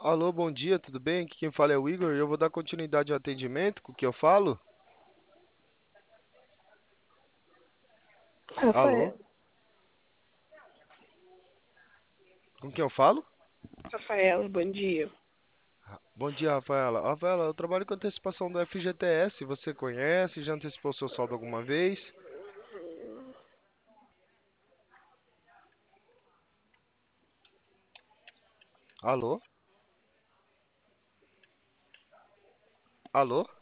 Alô, bom dia, tudo bem? Aqui quem fala é o Igor e eu vou dar continuidade ao atendimento com o que eu falo. Alô, Rafael, com quem eu falo? Rafaela, bom dia. Bom dia, Rafaela. Rafaela, eu trabalho com antecipação do FGTS. Você conhece? Já antecipou seu saldo alguma vez? Alô? Alô?